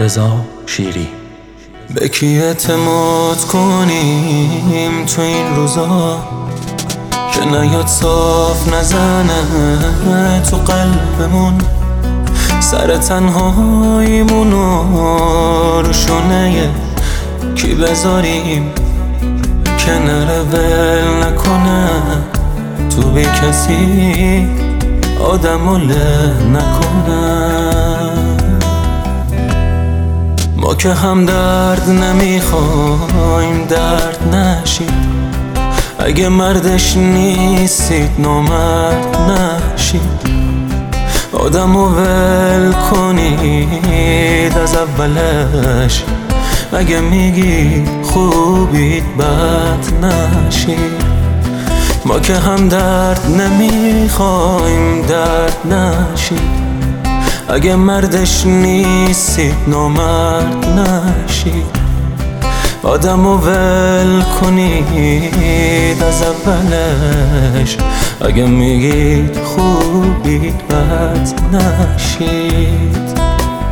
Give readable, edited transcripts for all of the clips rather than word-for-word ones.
رضا شیری. به کی اعتماد کنیم تو این روزا که نیاد صاف نزنه تو قلبمون؟ سر تنهاییمونو رو شونه کی بذاریم که نره ول نکنه تو بی کسی آدمو له نکنه؟ ما که هم درد نمیخوایم درد نشید، اگه مردش نیستید نامرد نشید. آدمو ول کنید از اولش، اگه میگی خوبید بد نشید. ما که هم درد نمیخوایم درد نشید، اگه مردش نیستید نامرد نشید. آدمو ول کنید از اولش، اگه میگید خوبید بد نشید.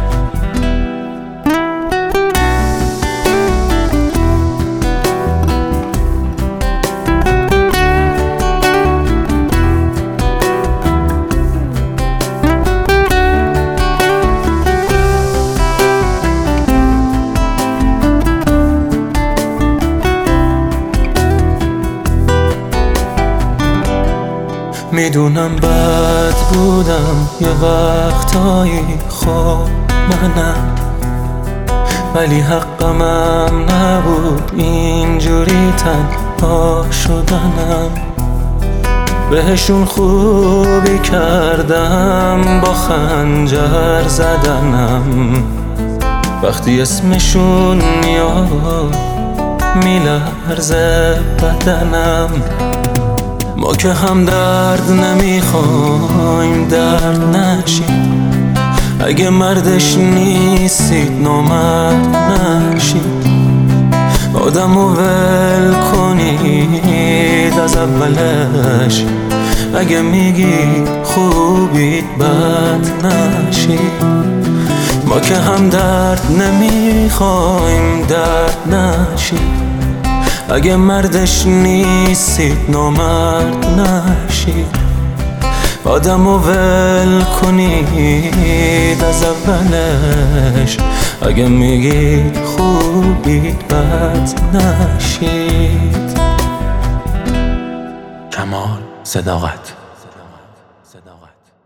میدونم بد بودم یه وقتایی، خب منم، ولی حقمم نبود اینجوری تنها شدنم. بهشون خوبی کردم با خنجر زدنم، وقتی اسمشون میاد میلرزه بدنم. ما که هم درد نمیخوایم درد نشید، اگه مردش نیستید نامرد نشید. آدمو ول کنید از اولش، اگه میگید خوبید بد نشید. ما که هم درد نمیخوایم درد نشید، اگه مردش نیستید نامرد نشید. آدمو ول کنید از اولش، اگه میگید خوبید بد نشید. کمال صداقت.